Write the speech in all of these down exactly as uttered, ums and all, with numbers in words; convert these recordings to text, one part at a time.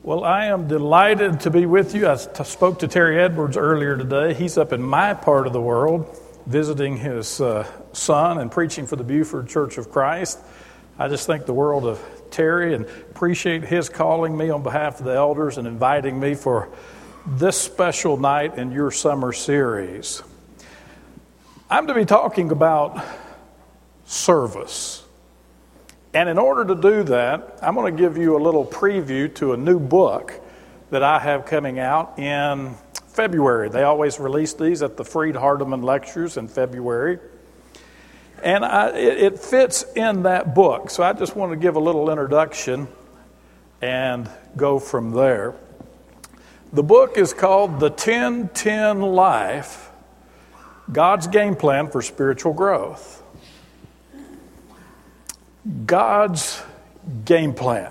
Well, I am delighted to be with you. I t- spoke to Terry Edwards earlier today. He's up in my part of the world visiting his uh, son and preaching for the Buford Church of Christ. I just think the world of Terry and appreciate his calling me on behalf of the elders and inviting me for this special night in your summer series. I'm to be talking about service. And in order to do that, I'm going to give you a little preview to a new book that I have coming out in February. They always release these at the Freed Hardeman Lectures in February. And I, it, it fits in that book. So I just want to give a little introduction and go from there. The book is called The ten ten Life, God's Game Plan for Spiritual Growth. God's game plan.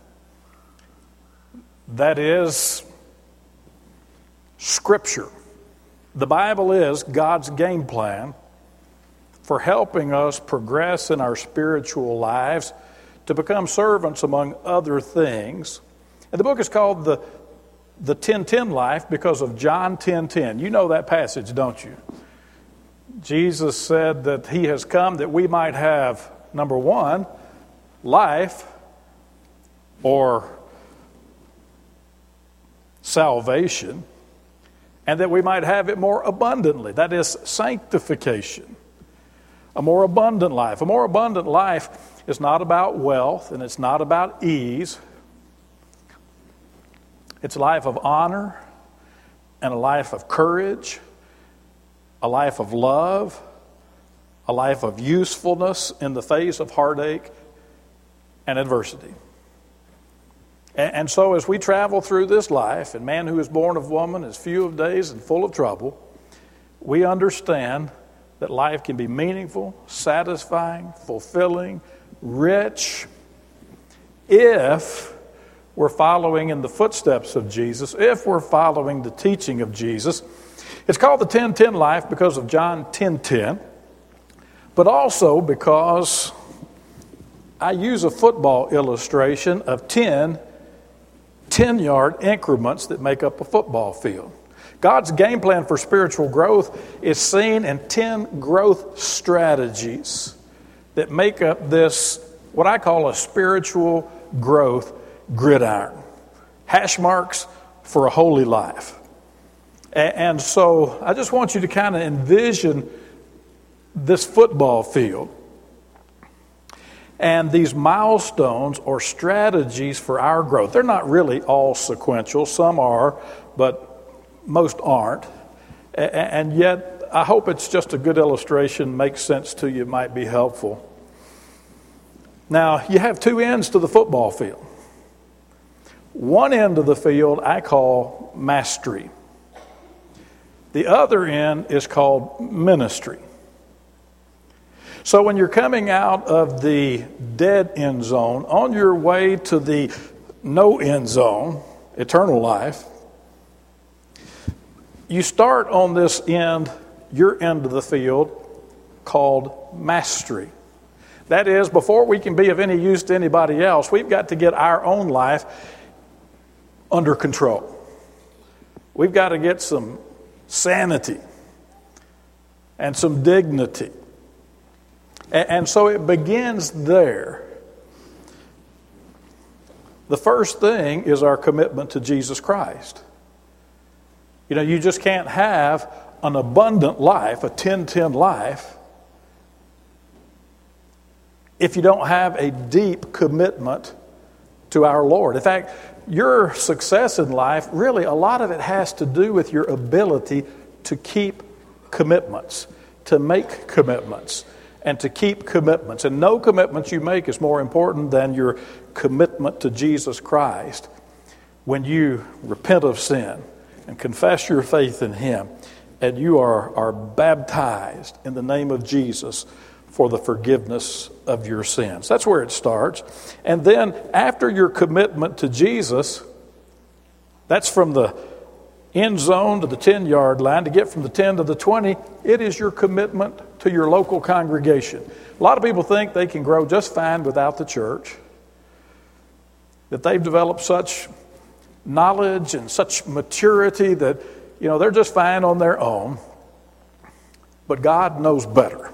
That is Scripture. The Bible is God's game plan for helping us progress in our spiritual lives to become servants among other things. And the book is called The, the ten ten Life because of John ten ten. You know that passage, don't you? Jesus said that he has come that we might have, number one, life or salvation, and that we might have it more abundantly. That is sanctification. A more abundant life. A more abundant life is not about wealth and it's not about ease. It's a life of honor and a life of courage, a life of love, a life of usefulness in the face of heartache and adversity. And, and so as we travel through this life, and man who is born of woman is few of days and full of trouble, we understand that life can be meaningful, satisfying, fulfilling, rich, if we're following in the footsteps of Jesus, if we're following the teaching of Jesus. It's called the ten ten Life because of John ten ten. But also because I use a football illustration of ten ten-yard increments that make up a football field. God's game plan for spiritual growth is seen in ten growth strategies that make up this, what I call a spiritual growth gridiron. Hash marks for a holy life. And so I just want you to kind of envision this football field and these milestones or strategies for our growth. They're not really all sequential. Some are, but most aren't. And yet, I hope it's just a good illustration, makes sense to you, might be helpful. Now, you have two ends to the football field. One end of the field I call mastery. The other end is called ministry. So when you're coming out of the dead end zone, on your way to the no end zone, eternal life, you start on this end, your end of the field, called mastery. That is, before we can be of any use to anybody else, we've got to get our own life under control. We've got to get some sanity and some dignity. And so it begins there. The first thing is our commitment to Jesus Christ. You know, you just can't have an abundant life, a ten ten life, if you don't have a deep commitment to our Lord. In fact, your success in life, really, a lot of it has to do with your ability to keep commitments, to make commitments, and to keep commitments. And no commitments you make is more important than your commitment to Jesus Christ when you repent of sin and confess your faith in Him, and you are, are baptized in the name of Jesus for the forgiveness of your sins. That's where it starts. And then after your commitment to Jesus, that's from the end zone to the ten-yard line. To get from the ten to the twenty, it is your commitment to your local congregation. A lot of people think they can grow just fine without the church, that they've developed such knowledge and such maturity that, you know, they're just fine on their own. But God knows better.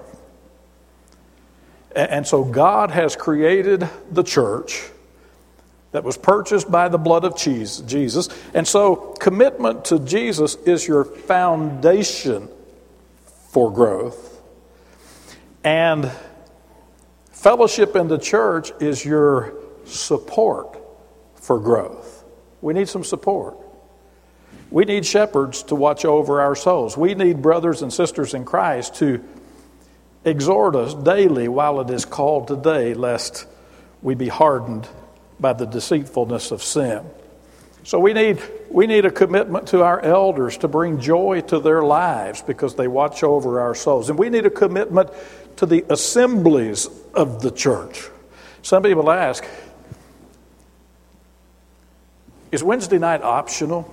And so God has created the church that was purchased by the blood of Jesus. And so commitment to Jesus is your foundation for growth. And fellowship in the church is your support for growth. We need some support. We need shepherds to watch over our souls. We need brothers and sisters in Christ to exhort us daily while it is called today, lest we be hardened by the deceitfulness of sin. So we need we need a commitment to our elders to bring joy to their lives because they watch over our souls. And we need a commitment to the assemblies of the church. Some people ask, is Wednesday night optional?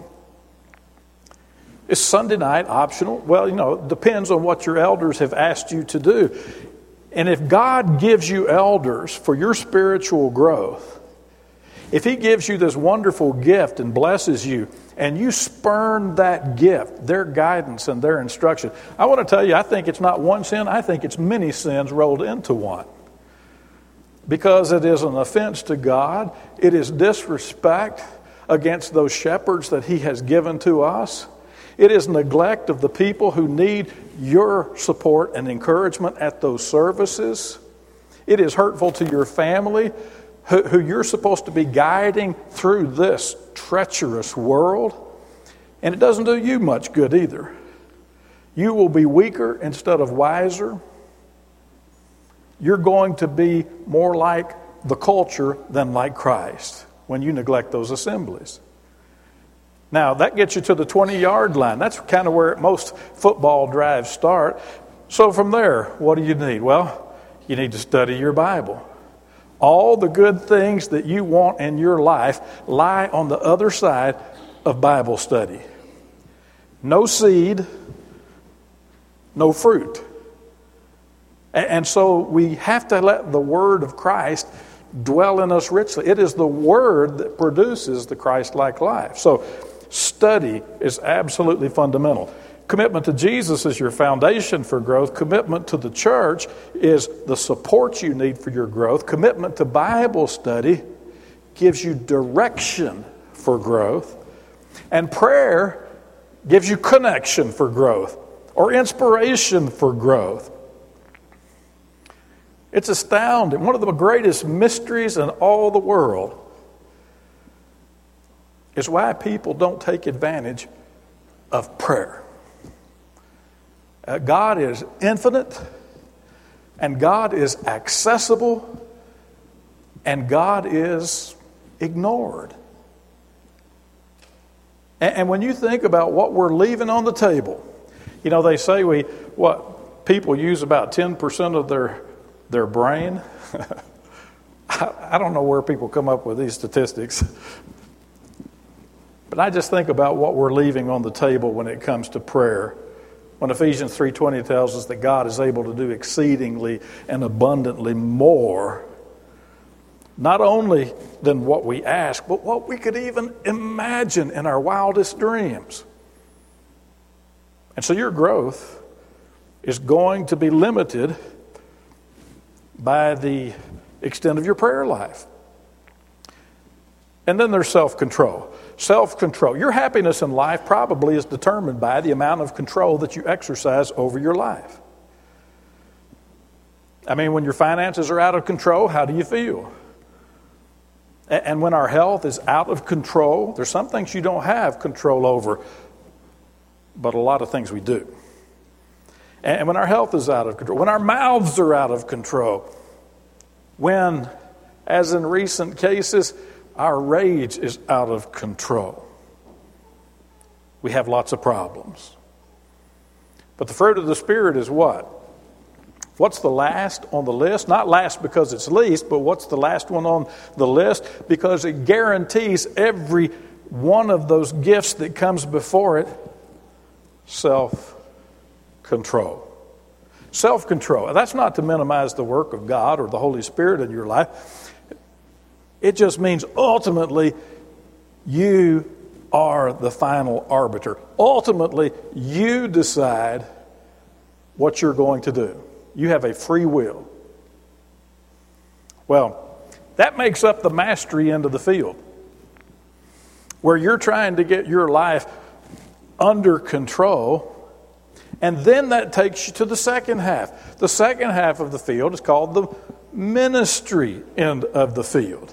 Is Sunday night optional? Well, you know, it depends on what your elders have asked you to do. And if God gives you elders for your spiritual growth, if He gives you this wonderful gift and blesses you, and you spurn that gift, their guidance and their instruction, I want to tell you, I think it's not one sin, I think it's many sins rolled into one. Because it is an offense to God, it is disrespect against those shepherds that He has given to us. It is neglect of the people who need your support and encouragement at those services. It is hurtful to your family, who, who you're supposed to be guiding through this treacherous world. And it doesn't do you much good either. You will be weaker instead of wiser. You're going to be more like the culture than like Christ when you neglect those assemblies. Now, that gets you to the twenty-yard line. That's kind of where most football drives start. So from there, what do you need? Well, you need to study your Bible. All the good things that you want in your life lie on the other side of Bible study. No seed, no fruit. And so we have to let the Word of Christ dwell in us richly. It is the Word that produces the Christ-like life. So study is absolutely fundamental. Commitment to Jesus is your foundation for growth. Commitment to the church is the support you need for your growth. Commitment to Bible study gives you direction for growth. And prayer gives you connection for growth or inspiration for growth. It's astounding. One of the greatest mysteries in all the world is why people don't take advantage of prayer. Uh, God is infinite, and God is accessible, and God is ignored. And, and when you think about what we're leaving on the table, you know, they say we, what, people use about ten percent of their, their brain. I, I don't know where people come up with these statistics. But I just think about what we're leaving on the table when it comes to prayer. When Ephesians three twenty tells us that God is able to do exceedingly and abundantly more, not only than what we ask, but what we could even imagine in our wildest dreams. And so your growth is going to be limited by the extent of your prayer life. And then there's self-control. Self-control. Your happiness in life probably is determined by the amount of control that you exercise over your life. I mean, when your finances are out of control, how do you feel? And when our health is out of control, there's some things you don't have control over, but a lot of things we do. And when our health is out of control, when our mouths are out of control, when, as in recent cases, our rage is out of control, we have lots of problems. But the fruit of the Spirit is what? What's the last on the list? Not last because it's least, but what's the last one on the list? Because it guarantees every one of those gifts that comes before it, self-control. Self-control. That's not to minimize the work of God or the Holy Spirit in your life. It just means ultimately You are the final arbiter. Ultimately, you decide what you're going to do. You have a free will. Well, that makes up the mastery end of the field, where you're trying to get your life under control. And then that takes you to the second half. The second half of the field is called the ministry end of the field.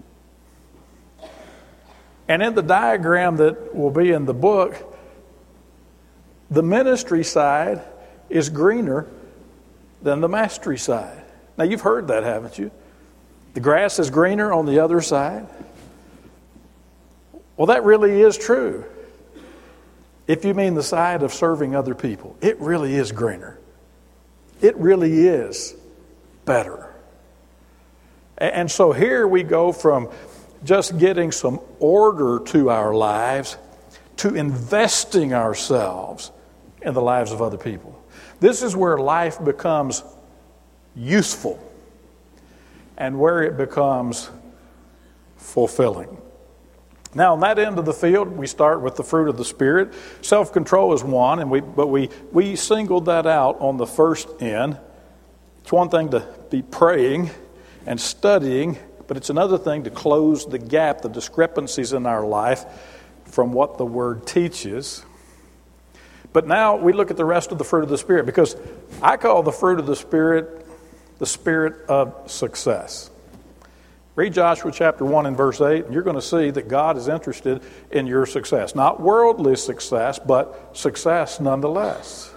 And in the diagram that will be in the book, the ministry side is greener than the mastery side. Now, you've heard that, haven't you? The grass is greener on the other side. Well, that really is true. If you mean the side of serving other people, it really is greener. It really is better. And so here we go from just getting some order to our lives to investing ourselves in the lives of other people. This is where life becomes useful and where it becomes fulfilling. Now, on that end of the field, we start with the fruit of the Spirit. Self-control is one, and we but we we singled that out on the first end. It's one thing to be praying and studying, but it's another thing to close the gap, the discrepancies in our life from what the Word teaches. But now we look at the rest of the fruit of the Spirit, because I call the fruit of the Spirit the spirit of success. Read Joshua chapter one and verse eight, and you're going to see that God is interested in your success. Not worldly success, but success nonetheless.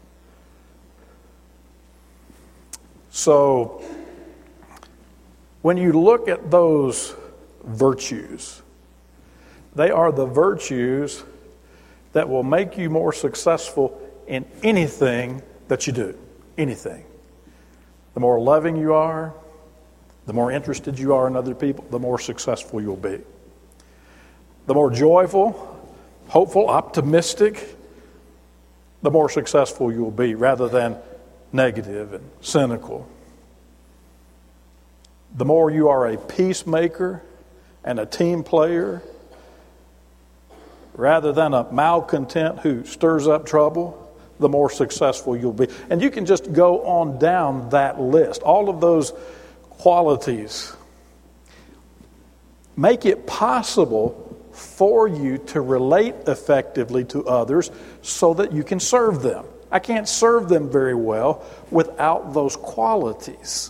So, when you look at those virtues, they are the virtues that will make you more successful in anything that you do. Anything. The more loving you are, the more interested you are in other people, the more successful you'll be. The more joyful, hopeful, optimistic, the more successful you'll be, rather than negative and cynical. The more you are a peacemaker and a team player, rather than a malcontent who stirs up trouble, the more successful you'll be. And you can just go on down that list. All of those qualities make it possible for you to relate effectively to others so that you can serve them. I can't serve them very well without those qualities.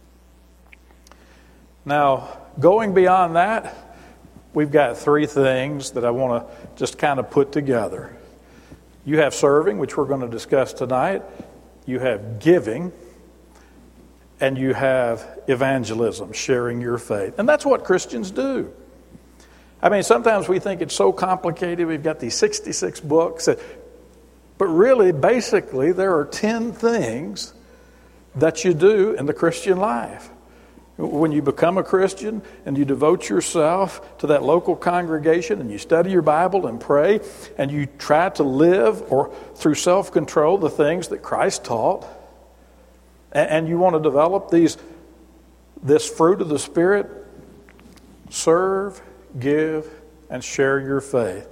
Now, going beyond that, we've got three things that I want to just kind of put together. You have serving, which we're going to discuss tonight. You have giving. And you have evangelism, sharing your faith. And that's what Christians do. I mean, sometimes we think it's so complicated. We've got these sixty-six books. But really, basically, there are ten things that you do in the Christian life. When you become a Christian and you devote yourself to that local congregation and you study your Bible and pray and you try to live or through self-control the things that Christ taught, and you want to develop these this fruit of the Spirit, serve, give, and share your faith.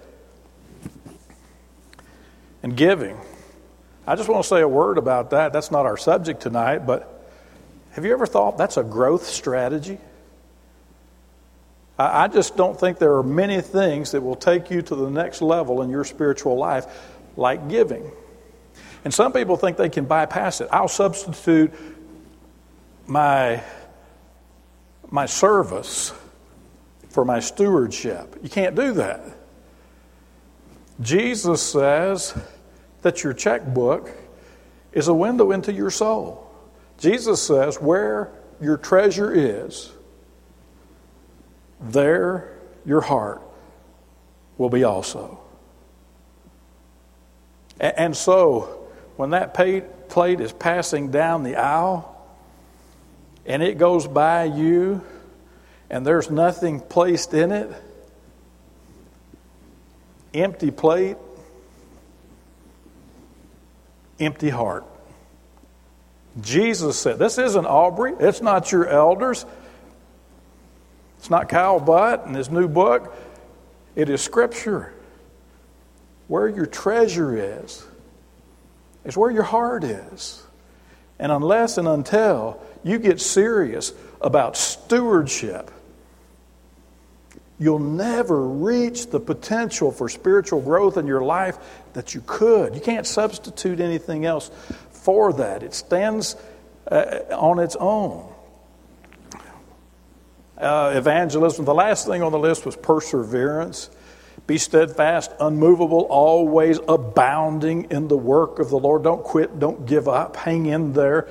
And giving. I just want to say a word about that. That's not our subject tonight, but have you ever thought that's a growth strategy? I just don't think there are many things that will take you to the next level in your spiritual life like giving. And some people think they can bypass it. I'll substitute my, my service for my stewardship. You can't do that. Jesus says that your checkbook is a window into your soul. Jesus says, where your treasure is, there your heart will be also. And so, when that plate is passing down the aisle, and it goes by you, and there's nothing placed in it, empty plate, empty heart. Jesus said, this isn't Aubrey, it's not your elders, it's not Kyle Butt and his new book. It is Scripture. Where your treasure is, is where your heart is. And unless and until you get serious about stewardship, you'll never reach the potential for spiritual growth in your life that you could. You can't substitute anything else for that. It stands uh, on its own. Uh, evangelism, the last thing on the list was perseverance. Be steadfast, unmovable, always abounding in the work of the Lord. Don't quit, don't give up, hang in there.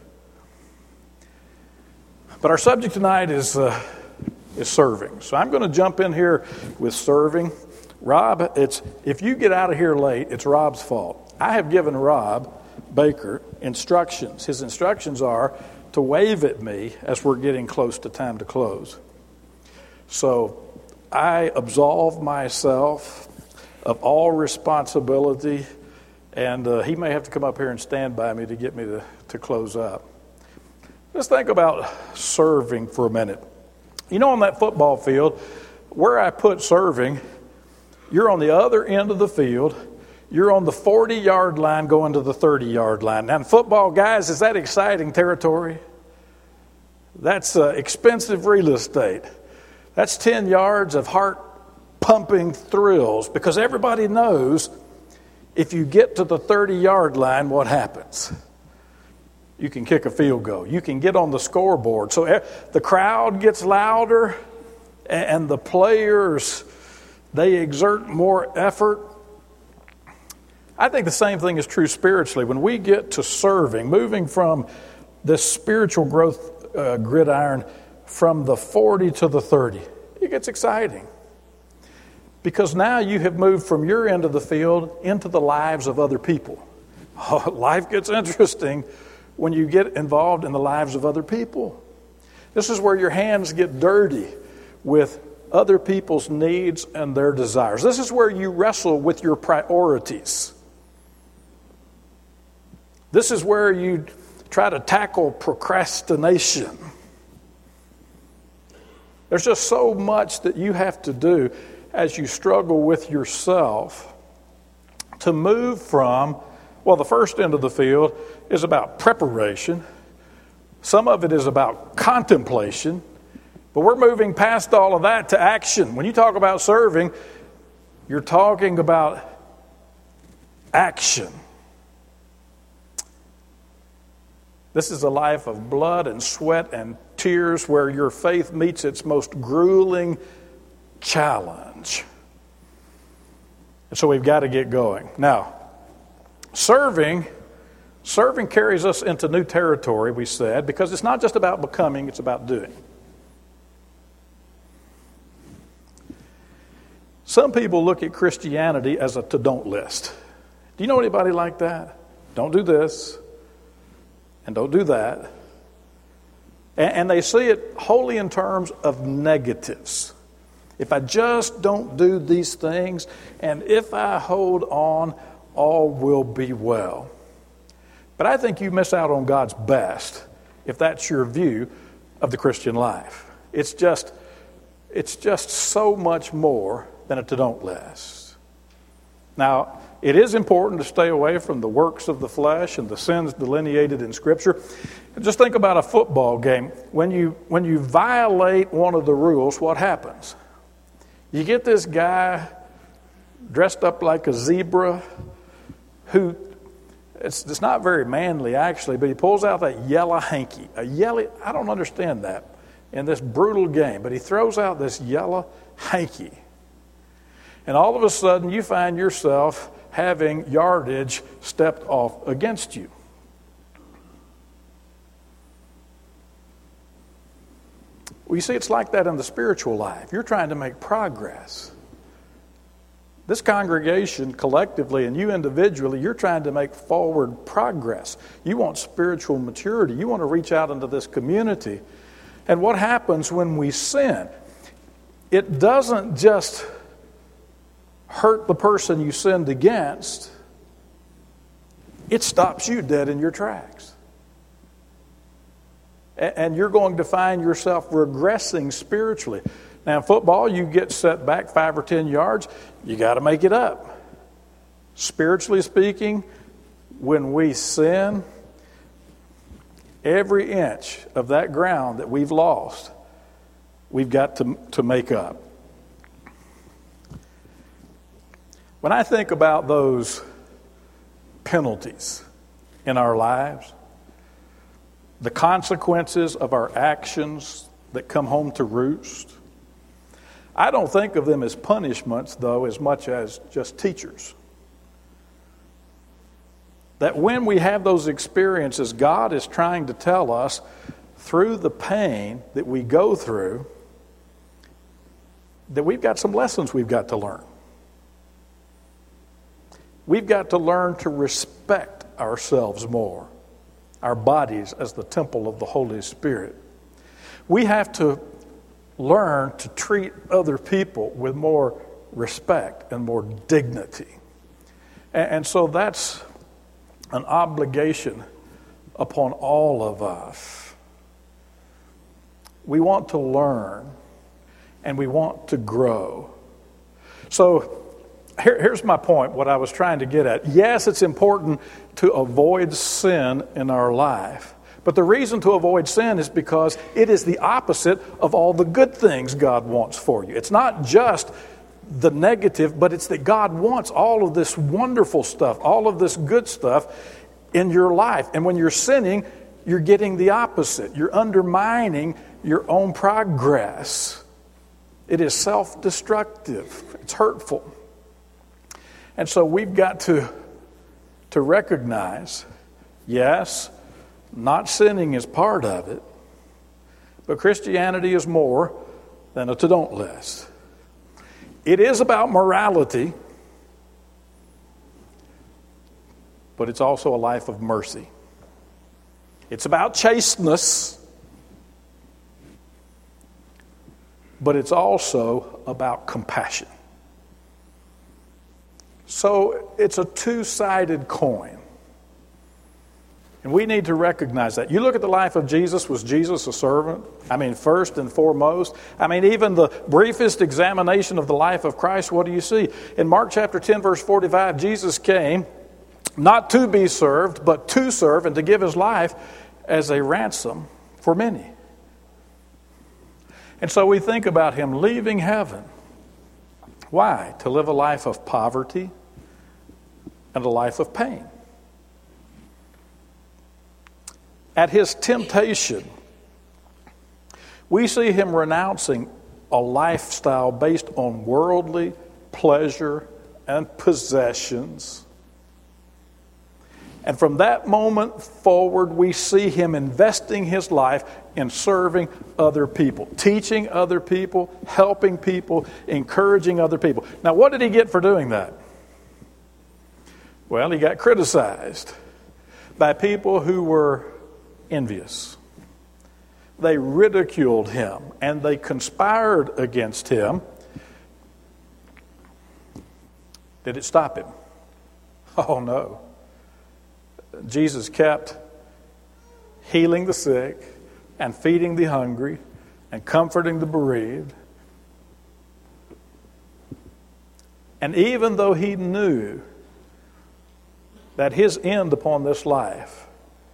But our subject tonight is uh, is serving. So I'm going to jump in here with serving. Rob, it's if you get out of here late, it's Rob's fault. I have given Rob Baker instructions. His instructions are to wave at me as we're getting close to time to close. So I absolve myself of all responsibility, and uh, he may have to come up here and stand by me to get me to, to close up. Let's think about serving for a minute. You know, on that football field, where I put serving, you're on the other end of the field. You're on the forty-yard line going to the thirty-yard line. Now, in football, guys, is that exciting territory? That's uh, expensive real estate. That's ten yards of heart-pumping thrills because everybody knows if you get to the thirty-yard line, what happens? You can kick a field goal. You can get on the scoreboard. So the crowd gets louder and the players, they exert more effort. I think the same thing is true spiritually. When we get to serving, moving from this spiritual growth uh, gridiron from the forty to the thirty, it gets exciting. Because now you have moved from your end of the field into the lives of other people. Oh, life gets interesting when you get involved in the lives of other people. This is where your hands get dirty with other people's needs and their desires. This is where you wrestle with your priorities. This is where you try to tackle procrastination. There's just so much that you have to do as you struggle with yourself to move from, well, the first end of the field is about preparation. Some of it is about contemplation. But we're moving past all of that to action. When you talk about serving, you're talking about action. This is a life of blood and sweat and tears where your faith meets its most grueling challenge. And so we've got to get going. Now, serving, serving carries us into new territory, we said, because it's not just about becoming, it's about doing. Some people look at Christianity as a to-don't list. Do you know anybody like that? Don't do this, and don't do that. And they see it wholly in terms of negatives. If I just don't do these things, and if I hold on, all will be well. But I think you miss out on God's best if that's your view of the Christian life. It's just, it's just so much more than a to-don't list. Now, it is important to stay away from the works of the flesh and the sins delineated in Scripture. Just think about a football game. When you when you violate one of the rules, what happens? You get this guy dressed up like a zebra who, it's, it's not very manly actually, but he pulls out that yellow hanky. A yellow, I don't understand that in this brutal game, but he throws out this yellow hanky. And all of a sudden you find yourself having yardage stepped off against you. Well, you see, it's like that in the spiritual life. You're trying to make progress. This congregation collectively and you individually, you're trying to make forward progress. You want spiritual maturity. You want to reach out into this community. And what happens when we sin? It doesn't just hurt the person you sinned against. It stops you dead in your tracks. And you're going to find yourself regressing spiritually. Now, in football, you get set back five or ten yards, you got to make it up. Spiritually speaking, when we sin, every inch of that ground that we've lost, we've got to, to make up. When I think about those penalties in our lives, the consequences of our actions that come home to roost, I don't think of them as punishments, though, as much as just teachers. That when we have those experiences, God is trying to tell us through the pain that we go through that we've got some lessons we've got to learn. We've got to learn to respect ourselves more, our bodies as the temple of the Holy Spirit. We have to learn to treat other people with more respect and more dignity. And, and so that's an obligation upon all of us. We want to learn and we want to grow. So here, here's my point, what I was trying to get at. Yes, it's important to avoid sin in our life. But the reason to avoid sin is because it is the opposite of all the good things God wants for you. It's not just the negative, but it's that God wants all of this wonderful stuff, all of this good stuff in your life. And when you're sinning, you're getting the opposite. You're undermining your own progress. It is self-destructive. It's hurtful. And so we've got to, to recognize, yes, not sinning is part of it, but Christianity is more than a to-don't list. It is about morality, but it's also a life of mercy. It's about chasteness, but it's also about compassion. So it's a two-sided coin. And we need to recognize that. You look at the life of Jesus. Was Jesus a servant? I mean, first and foremost. I mean, even the briefest examination of the life of Christ, what do you see? In Mark chapter ten, verse forty-five, Jesus came not to be served, but to serve and to give his life as a ransom for many. And so we think about him leaving heaven. Why? To live a life of poverty and a life of pain. At his temptation, we see him renouncing a lifestyle based on worldly pleasure and possessions. And from that moment forward, we see him investing his life in serving other people, teaching other people, helping people, encouraging other people. Now, what did he get for doing that? Well, he got criticized by people who were envious. They ridiculed him and they conspired against him. Did it stop him? Oh, no. Jesus kept healing the sick and feeding the hungry and comforting the bereaved. And even though he knew that his end upon this life,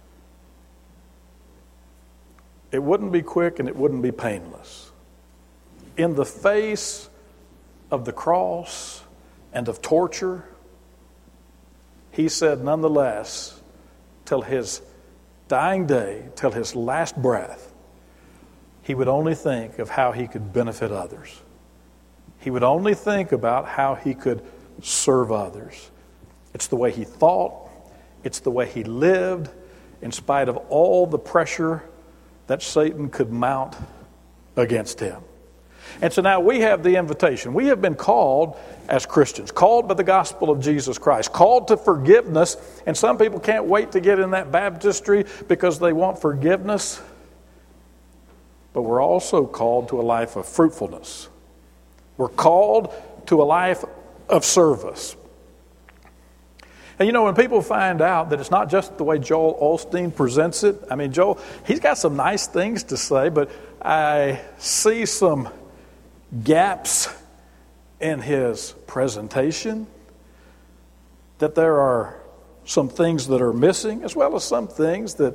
it wouldn't be quick and it wouldn't be painless. In the face of the cross and of torture, he said, nonetheless, till his dying day, till his last breath, he would only think of how he could benefit others. He would only think about how he could serve others. It's the way he thought. It's the way he lived, in spite of all the pressure that Satan could mount against him. And so now we have the invitation. We have been called as Christians, called by the gospel of Jesus Christ, called to forgiveness. And some people can't wait to get in that baptistry because they want forgiveness. But we're also called to a life of fruitfulness. We're called to a life of service. And you know, when people find out that it's not just the way Joel Osteen presents it, I mean, Joel, he's got some nice things to say, but I see some gaps in his presentation, that there are some things that are missing, as well as some things that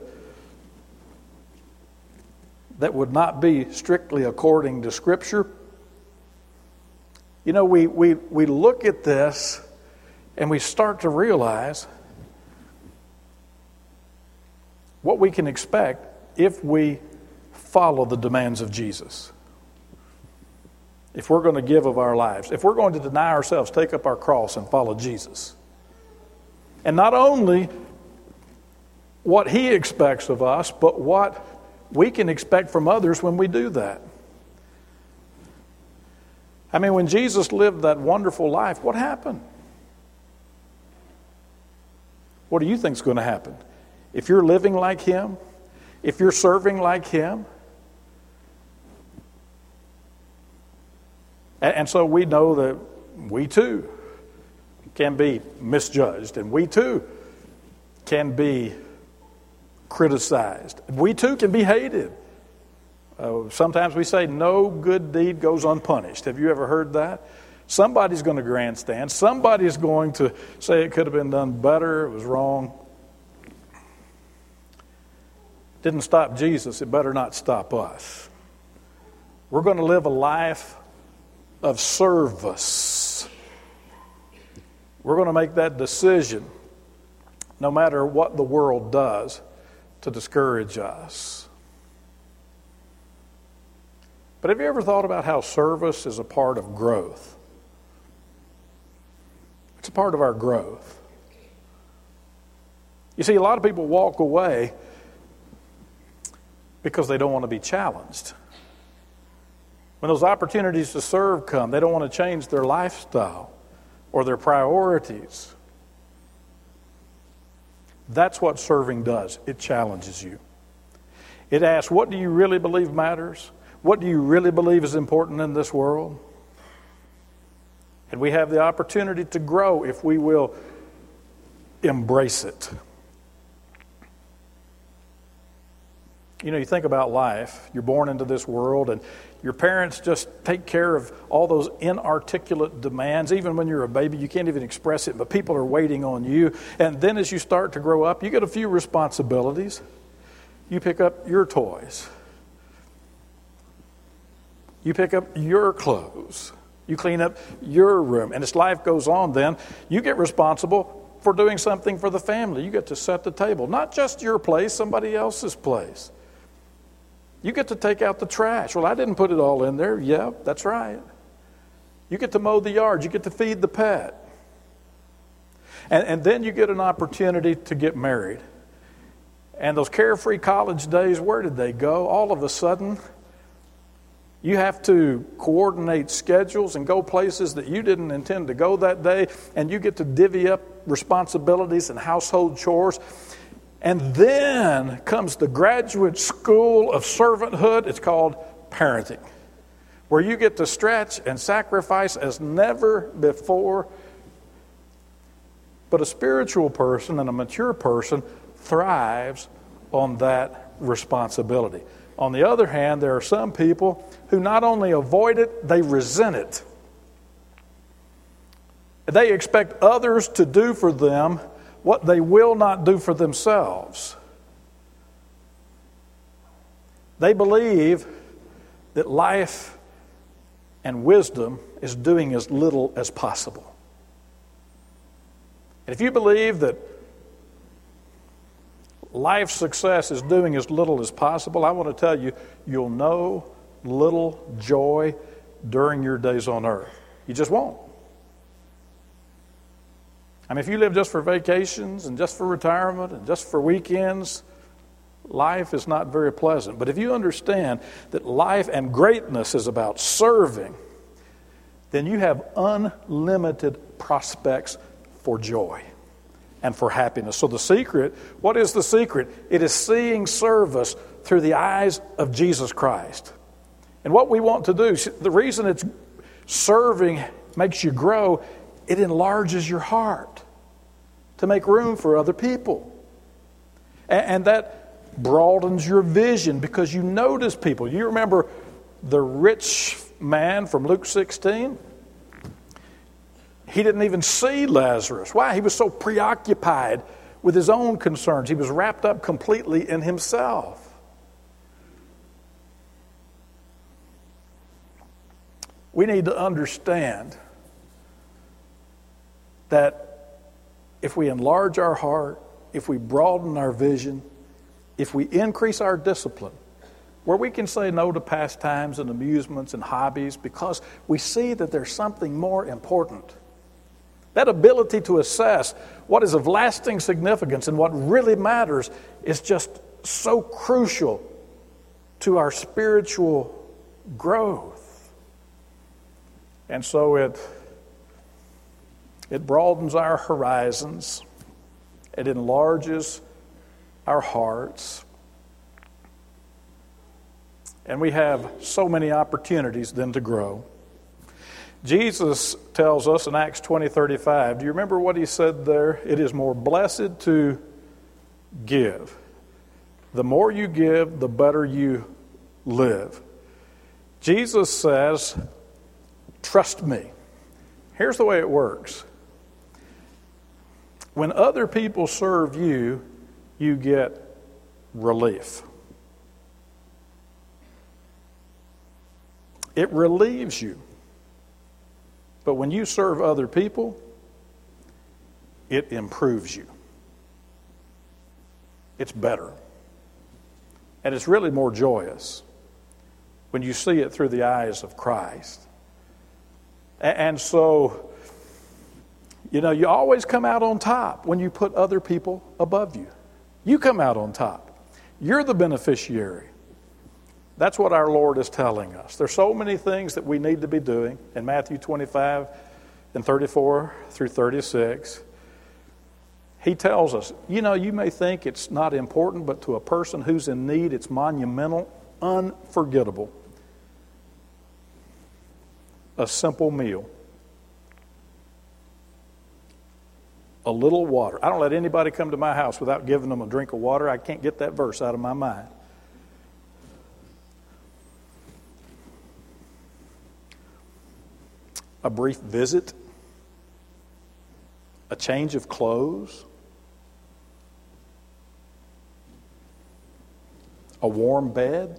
that would not be strictly according to Scripture. You know, we, we, we look at this and we start to realize what we can expect if we follow the demands of Jesus. If we're going to give of our lives, if we're going to deny ourselves, take up our cross and follow Jesus. And not only what he expects of us, but what we can expect from others when we do that. I mean, when Jesus lived that wonderful life, what happened? What do you think is going to happen? If you're living like him, if you're serving like him, and so we know that we too can be misjudged, and we too can be criticized. We too can be hated. Uh, sometimes we say no good deed goes unpunished. Have you ever heard that? Somebody's going to grandstand. Somebody's going to say it could have been done better, it was wrong. Didn't stop Jesus, it better not stop us. We're going to live a life of service. We're going to make that decision no matter what the world does to discourage us. But have you ever thought about how service is a part of growth? It's a part of our growth. You see, a lot of people walk away because they don't want to be challenged. When those opportunities to serve come, they don't want to change their lifestyle or their priorities. That's what serving does. It challenges you. It asks, what do you really believe matters? What do you really believe is important in this world? And we have the opportunity to grow if we will embrace it. You know, you think about life. You're born into this world, and your parents just take care of all those inarticulate demands. Even when you're a baby, you can't even express it, but people are waiting on you. And then as you start to grow up, you get a few responsibilities. You pick up your toys. You pick up your clothes. You clean up your room. And as life goes on then, you get responsible for doing something for the family. You get to set the table. Not just your place, somebody else's place. You get to take out the trash. Well, I didn't put it all in there. Yeah, that's right. You get to mow the yard. You get to feed the pet. And, and then you get an opportunity to get married. And those carefree college days, where did they go? All of a sudden, you have to coordinate schedules and go places that you didn't intend to go that day. And you get to divvy up responsibilities and household chores. And then comes the graduate school of servanthood. It's called parenting, where you get to stretch and sacrifice as never before. But a spiritual person and a mature person thrives on that responsibility. On the other hand, there are some people who not only avoid it, they resent it. They expect others to do for them what they will not do for themselves. They believe that life and wisdom is doing as little as possible. And if you believe that life success is doing as little as possible, I want to tell you, you'll know little joy during your days on earth. You just won't. I mean, if you live just for vacations and just for retirement and just for weekends, life is not very pleasant. But if you understand that life and greatness is about serving, then you have unlimited prospects for joy and for happiness. So the secret, what is the secret? It is seeing service through the eyes of Jesus Christ. And what we want to do, the reason it's serving makes you grow, it enlarges your heart to make room for other people. And, and that broadens your vision because you notice people. You remember the rich man from Luke sixteen, he didn't even see Lazarus. Why? He was so preoccupied with his own concerns. He was wrapped up completely in himself. We need to understand that if we enlarge our heart, if we broaden our vision, if we increase our discipline, where we can say no to pastimes and amusements and hobbies because we see that there's something more important. That ability to assess what is of lasting significance and what really matters is just so crucial to our spiritual growth. And so it, it broadens our horizons. It enlarges our hearts. And we have so many opportunities then to grow. Jesus tells us in Acts twenty thirty-five, do you remember what he said there? It is more blessed to give. The more you give, the better you live. Jesus says, trust me. Here's the way it works. When other people serve you, you get relief. It relieves you. But when you serve other people, it improves you. It's better. And it's really more joyous when you see it through the eyes of Christ. And so, you know, you always come out on top when you put other people above you. You come out on top. You're the beneficiary. That's what our Lord is telling us. There's so many things that we need to be doing in Matthew twenty-five and thirty-four through thirty-six. He tells us, you know, you may think it's not important, but to a person who's in need, it's monumental, unforgettable. A simple meal. A little water. I don't let anybody come to my house without giving them a drink of water. I can't get that verse out of my mind. A brief visit, a change of clothes, a warm bed,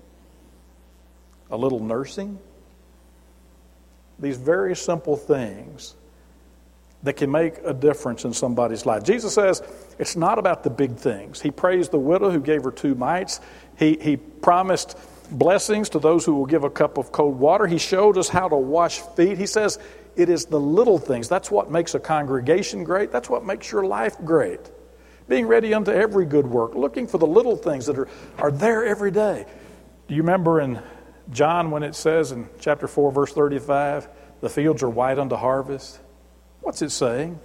a little nursing. These very simple things that can make a difference in somebody's life. Jesus says it's not about the big things. He praised the widow who gave her two mites. He, he promised blessings to those who will give a cup of cold water. He showed us how to wash feet. He says it is the little things. That's what makes a congregation great. That's what makes your life great. Being ready unto every good work. Looking for the little things that are, are there every day. Do you remember in John when it says in chapter four, verse thirty-five, the fields are white unto harvest? What's it saying?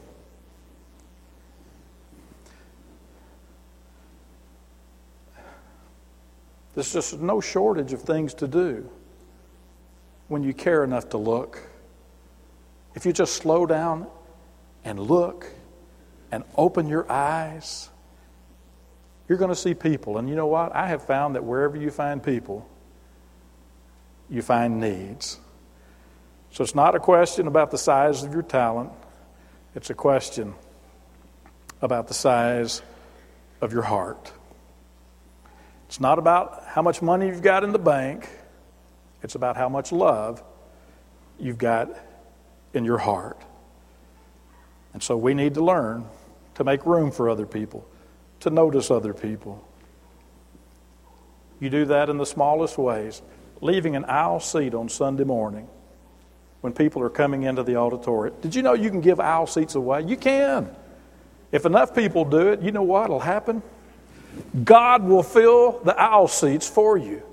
There's just no shortage of things to do when you care enough to look. If you just slow down and look and open your eyes, you're going to see people. And you know what? I have found that wherever you find people, you find needs. So it's not a question about the size of your talent. It's a question about the size of your heart. It's not about how much money you've got in the bank. It's about how much love you've got in your heart. And so we need to learn to make room for other people, to notice other people. You do that in the smallest ways. Leaving an aisle seat on Sunday morning when people are coming into the auditorium. Did you know you can give aisle seats away? You can. If enough people do it, you know what will happen? God will fill the aisle seats for you.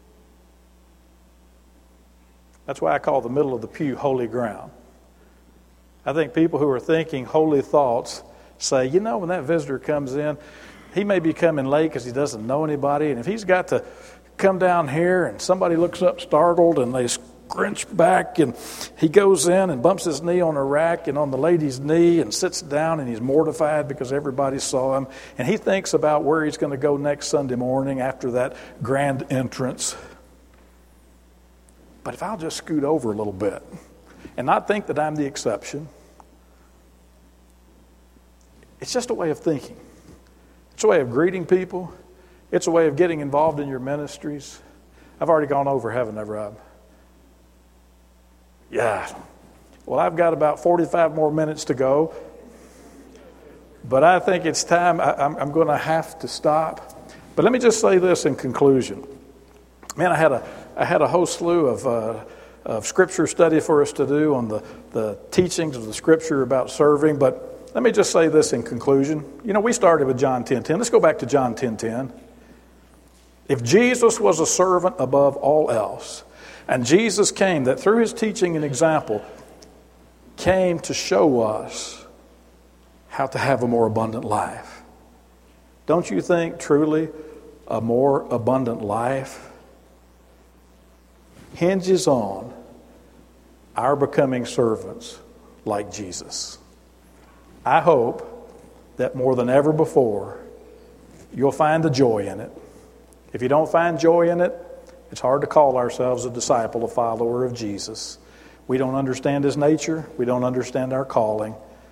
That's why I call the middle of the pew holy ground. I think people who are thinking holy thoughts say, you know, when that visitor comes in, he may be coming late because he doesn't know anybody. And if he's got to come down here and somebody looks up startled and they scrunch back and he goes in and bumps his knee on a rack and on the lady's knee and sits down and he's mortified because everybody saw him. And he thinks about where he's going to go next Sunday morning after that grand entrance. But if I'll just scoot over a little bit and not think that I'm the exception, it's just a way of thinking. It's a way of greeting people. It's a way of getting involved in your ministries. I've already gone over, haven't I, Rob? Yeah. Well, I've got about forty-five more minutes to go. But I think it's time. I, I'm, I'm going to have to stop. But let me just say this in conclusion. Man, I had a I had a whole slew of uh, of scripture study for us to do on the, the teachings of the scripture about serving. But let me just say this in conclusion. You know, we started with John ten ten. Let's go back to John ten ten. If Jesus was a servant above all else, and Jesus came, that through his teaching and example, came to show us how to have a more abundant life. Don't you think truly a more abundant life hinges on our becoming servants like Jesus? I hope that more than ever before, you'll find the joy in it. If you don't find joy in it, it's hard to call ourselves a disciple, a follower of Jesus. We don't understand his nature. We don't understand our calling.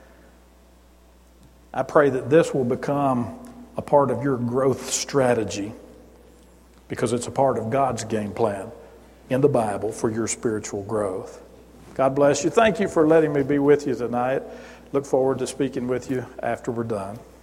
I pray that this will become a part of your growth strategy, because it's a part of God's game plan in the Bible for your spiritual growth. God bless you. Thank you for letting me be with you tonight. Look forward to speaking with you after we're done.